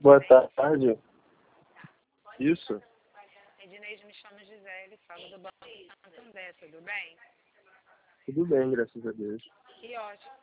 Boa tarde. Isso? Edneide, me chamo Gisele, falo do Banco Santander, tudo bem? Tudo bem, graças a Deus. Que ótimo.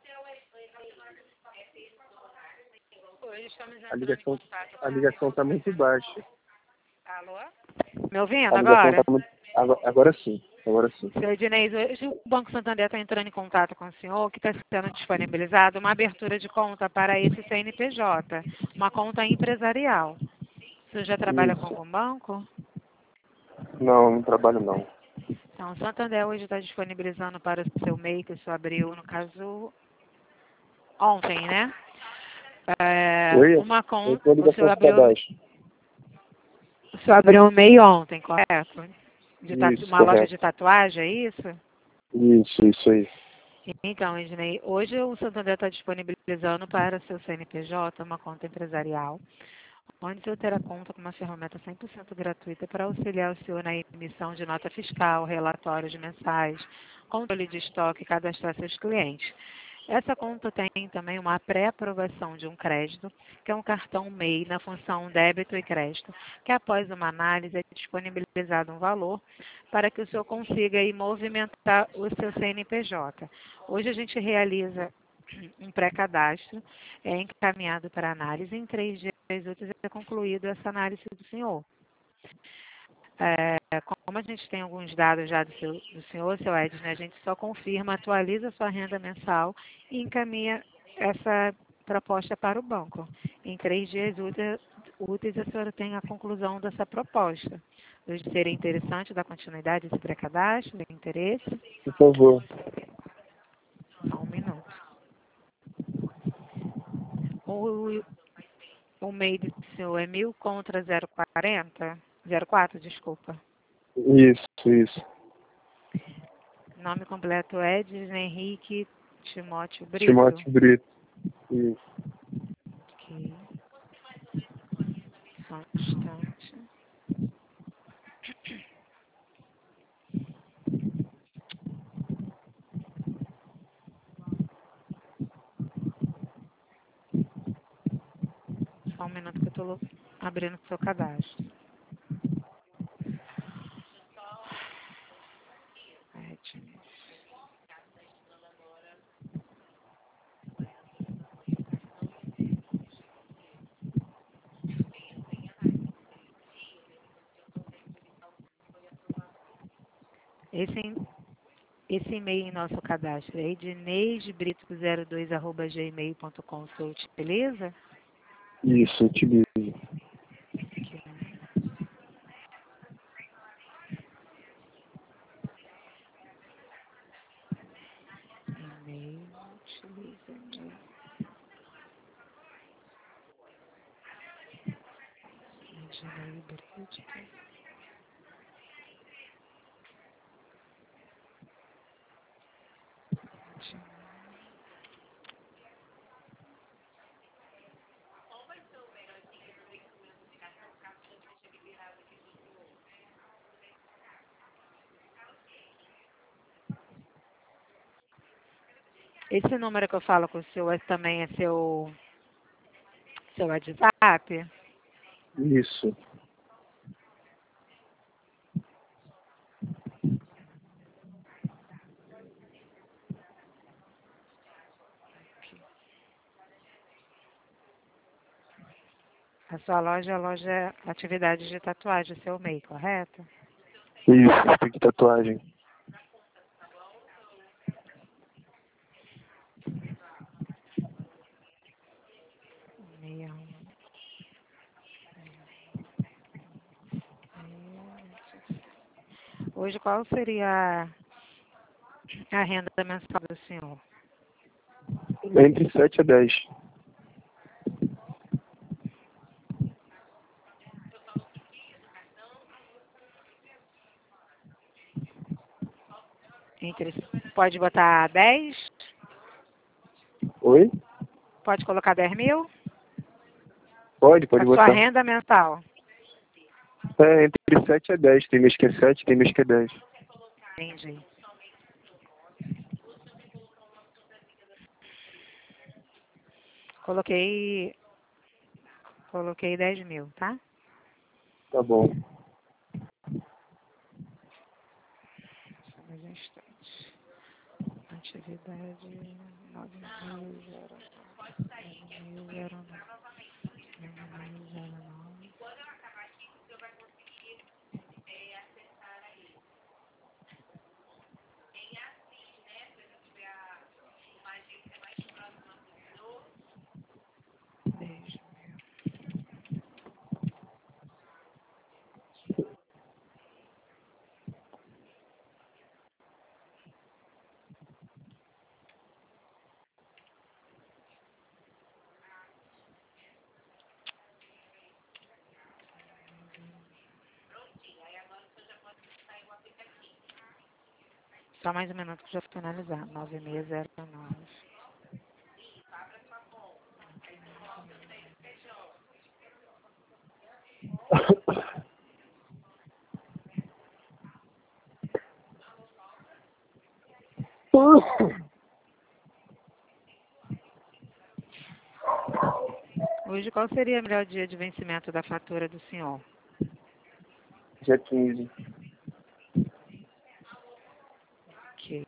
Hoje estamos A entrando em ligação, contato a com... ligação tá muito baixa. Alô? Me ouvindo A ligação agora? tá muito... Agora sim, agora sim. Seu Edneide, hoje o Banco Santander está entrando em contato com o senhor, que está sendo disponibilizado uma abertura de conta para esse CNPJ, uma conta empresarial. O senhor já trabalha com Isso. algum banco? Não, não trabalho não. Então, o Santander hoje está disponibilizando para o seu MEI, que o senhor abriu, no caso, ontem, né? Oi? Uma Eu conta, tô a ligação tá baixa. o senhor abriu um MEI ontem, correto? Isso, Uma loja correto. de tatuagem, é isso? Isso aí. Então, Ednei, hoje o Santander está disponibilizando para seu CNPJ uma conta empresarial, onde o senhor terá conta com uma ferramenta 100% gratuita para auxiliar o senhor na emissão de nota fiscal, relatórios mensais, controle de estoque e cadastrar seus clientes. Essa conta tem também uma pré-aprovação de um crédito, que é um cartão MEI na função débito e crédito, que após uma análise é disponibilizado um valor para que o senhor consiga aí movimentar o seu CNPJ. Hoje a gente realiza um pré-cadastro, é encaminhado para análise, em 3 dias úteis é concluída essa análise do senhor. Como a gente tem alguns dados já do senhor, seu Edson, a gente só confirma, atualiza a sua renda mensal e encaminha essa proposta para o banco. Em 3 dias úteis, a senhora tem a conclusão dessa proposta. Hoje seria interessante dar continuidade a esse pré-cadastro, tem interesse? Por favor. Só um minuto. O MEI do senhor é 1000 contra 040? 04, desculpa. Isso. Nome completo é Edson Henrique Timóteo Brito. Timóteo Brito. Isso. Ok. Só um instante. Só um minuto que eu estou abrindo o seu cadastro. Edson. Esse e-mail em nosso cadastro é edneisbrito02@gmail.com. O senhor utiliza? Isso, utilizo. Ok. E-mail, utiliza e-mail. Ednei Brito. Esse número que eu falo com o senhor também é seu WhatsApp? Isso. A sua loja é a loja Atividades de Tatuagem, seu MEI, correto? Isso, tem que tatuagem. Meia um. Hoje, qual seria a renda mensal do senhor? Entre 7 a 10. Pode botar 10? Oi? Pode colocar 10 mil? Pode A sua botar. renda mensal? É, entre 7 a 10. Tem mês que é 7, tem mês que é 10. Entendi. Coloquei Coloquei 10 mil, tá? Tá bom. Só mais um instante. Atividade 9.009. Só mais um minuto que já vou finalizar. 9609. Hoje, qual seria o melhor dia de vencimento da fatura do senhor? Dia 15. Ok.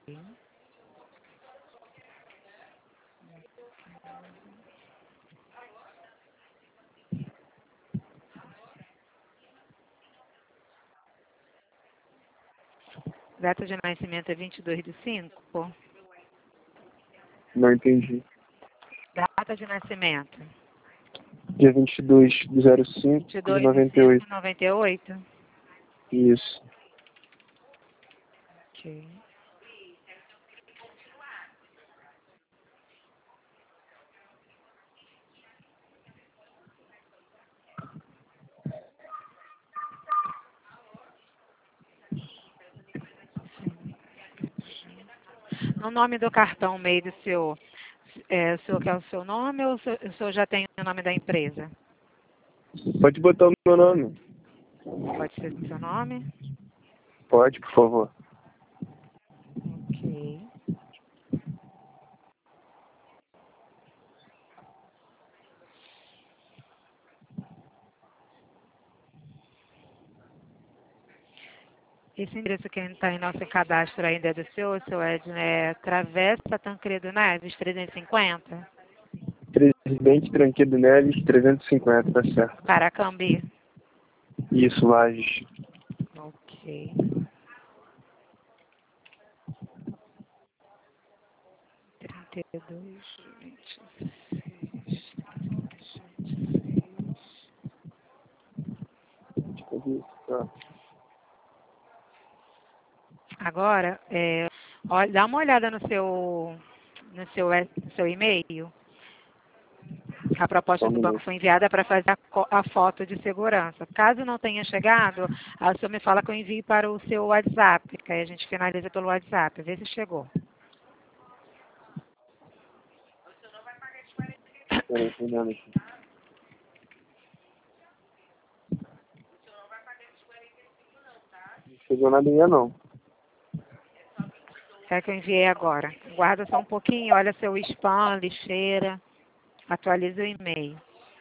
Data de nascimento é 22/5? Não entendi. Data de nascimento? Dia 22/05 de 98. 22/5/98? Isso. Ok. No nome do cartão MEI do senhor, o senhor quer o seu nome ou o senhor já tem o nome da empresa? Pode botar o meu nome? Pode ser o seu nome? Pode, por favor. Ok. Esse endereço que está em nosso cadastro ainda é do senhor, seu Edno, é Travessa Tancredo Neves, 350? Presidente Tranquedo Neves, 350, tá certo. Paracambi. Isso, Lages. Ok. Trinta e dois, 26, 26. Tá. Agora, olha, dá uma olhada no seu e-mail. A Só proposta um do banco minuto. foi enviada para fazer a foto de segurança. Caso não tenha chegado, a senhora me fala que eu envio para o seu WhatsApp, que aí a gente finaliza pelo WhatsApp. Vê se chegou. Peraí, tô olhando aqui. Não chegou nada ainda, não. É que eu enviei agora. Guarda só um pouquinho, olha seu spam, lixeira. Atualiza o e-mail.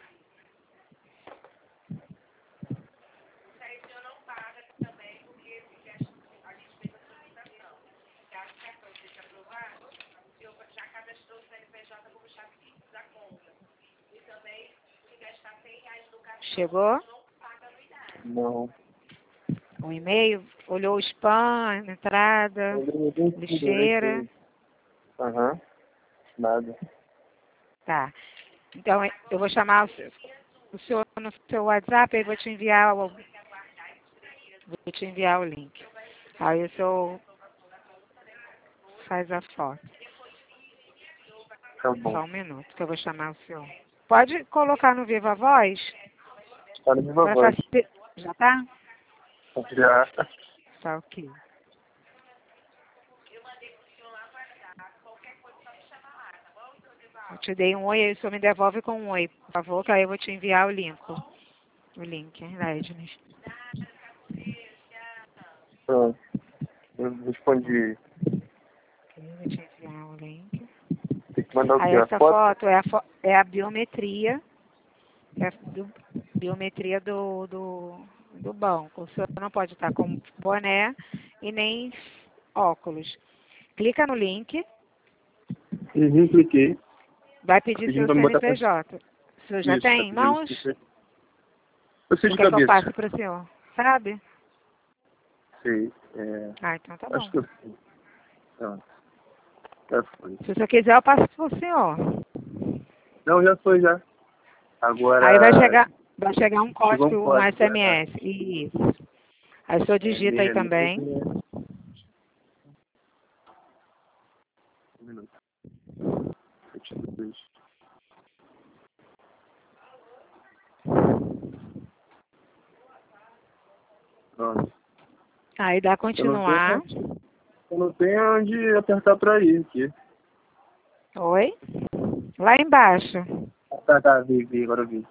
Chegou? Não. O e-mail? Olhou o spam, entrada, Eu tenho tudo, lixeira? Aham. Nada. Tá. Então, eu vou chamar o senhor no seu WhatsApp e vou te enviar o link. Aí o senhor faz a foto. Tá bom. Só um minuto que eu vou chamar o senhor. Pode colocar no Viva Voz? Tá no Viva Para Voz. facilitar. Já tá? Já. Tá ok. Eu te dei um oi, aí o senhor me devolve com um oi, por favor, que aí eu vou te enviar o link. O link, hein, Ednes? Pronto. Eu respondi. Ok, eu vou te enviar o link. Tem que mandar o Aí quê? A essa foto? foto é a biometria que é biometria do banco. O senhor não pode estar com boné e nem óculos. Clica no link, Uhum, cliquei. vai pedir Pedindo seu pra me botar pra... CNPJ. O senhor já Isso, tá tem em pedindo mãos? CNPJ. Eu sei Ou de quer que eu cabeça. passe para o senhor? Sabe? Sei. Ah, então tá Acho bom. que eu sei. Não, já foi. Se o senhor quiser, eu passo para o senhor. Não, já foi, já. Aí Agora, vai chegar um chegou um código, um código. SMS. Isso. Aí o senhor digita aí também. Um minuto. 22. Pronto. Aí dá continuar. Eu não tenho onde apertar pra ir aqui. Oi? Lá embaixo. Tá, vi, agora eu vi.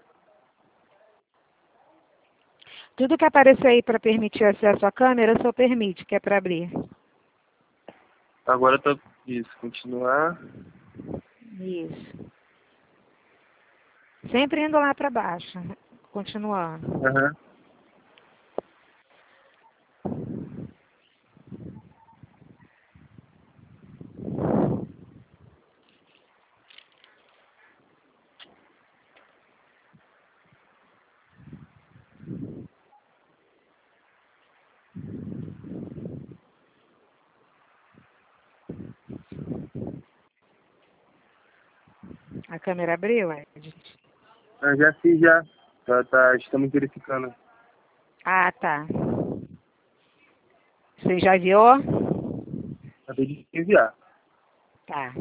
Tudo que aparecer aí para permitir acesso à câmera, o senhor permite, que é para abrir. Agora tá isso, continuar. Isso. Sempre indo lá para baixo. Continuando. Aham. A câmera abriu, Ed? Já fiz já. Estamos verificando. Ah, tá. Você já viu? Acabei de enviar. Tá.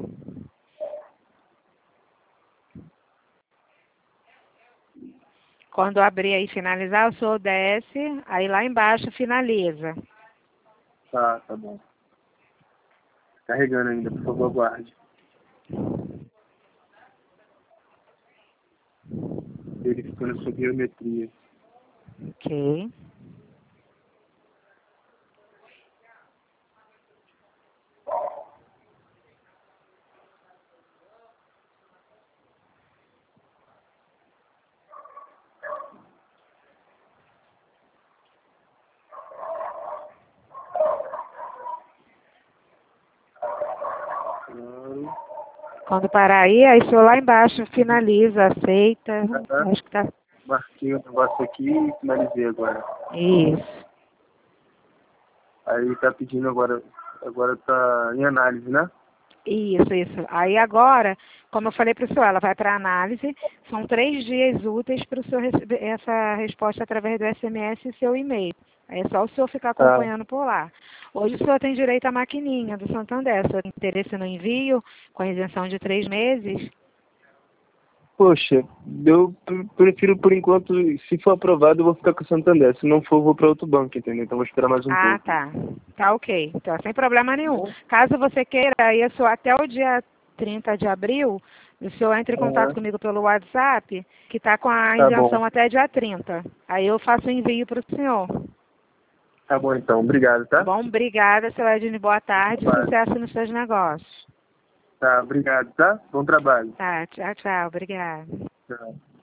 Quando abrir aí e finalizar, o senhor desce, aí lá embaixo finaliza. Tá bom. Carregando ainda, por favor, aguarde. Verificando sua biometria. Ok. Claro. Quando parar aí o senhor lá embaixo finaliza, aceita. Tá. Acho que tá. Marquei o negócio aqui e finalizei agora. Isso. Aí tá pedindo agora tá em análise, né? Isso. Aí agora, como eu falei para o senhor, ela vai para análise. São 3 dias úteis para o senhor receber essa resposta através do SMS e seu e-mail. Aí é só o senhor ficar Tá. acompanhando por lá. Hoje o senhor tem direito à maquininha do Santander. O senhor tem interesse no envio, com a isenção de 3 meses? Poxa, eu prefiro por enquanto, se for aprovado, eu vou ficar com o Santander. Se não for, eu vou para outro banco, entendeu? Então vou esperar mais um Ah, pouco. tá. Tá ok. Então, sem problema nenhum. Caso você queira isso até o dia 30 de abril, o senhor entre em contato comigo pelo WhatsApp, que está com a Tá bom. isenção até dia 30. Aí eu faço o envio para o senhor. Tá bom então, obrigado, tá? Bom, obrigada, seu Ednei. Boa tarde. Sucesso nos seus negócios. Tá, obrigado, tá? Bom trabalho. Tá, tchau. Obrigada. Tchau.